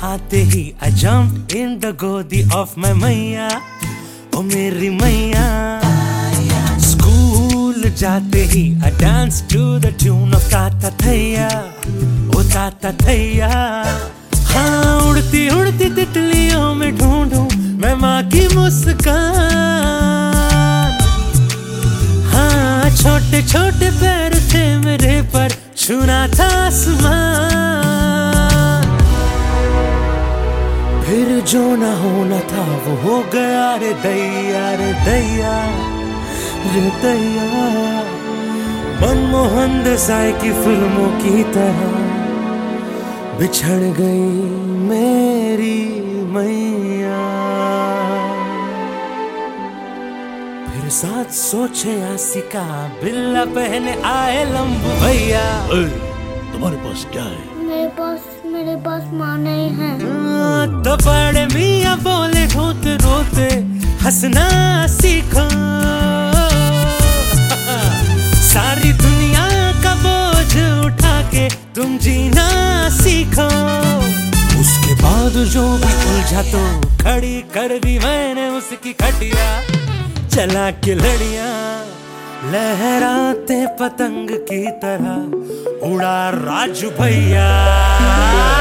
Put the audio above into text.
आते ही I jumped in the गोदी of my मैया, ओ मेरी मैया। स्कूल जाते ही I danced to the tune of ताता थैया, ओ ताता थैया। हाँ, उड़ती उड़ती तितलियों में ढूंढूं मैं माँ की मुस्कान। हाँ, छोटे छोटे पैर थे मेरे पर छूना था आसमान। फिर जो ना होना था वो हो गया रे दैया, रे दैया, रे दैया। मनमोहन देसाई की फिल्मों की तरह बिछड़ गई मेरी मैया। फिर साथ सोचे आसिका बिल्ला पहने आए लंबू भैया। तुम्हारे पास क्या है? मेरे पास माँ नहीं है। तो बड़े मियाँ बोले रोते रोते हंसना सीखो। सारी दुनिया का बोझ उठा के तुम जीना सीखो। उसके बाद जो भी उलझा तो खड़ी कर दी मैंने उसकी खटिया। चला के लड़ियां लहराते पतंग की तरह उड़ा राजू भैया।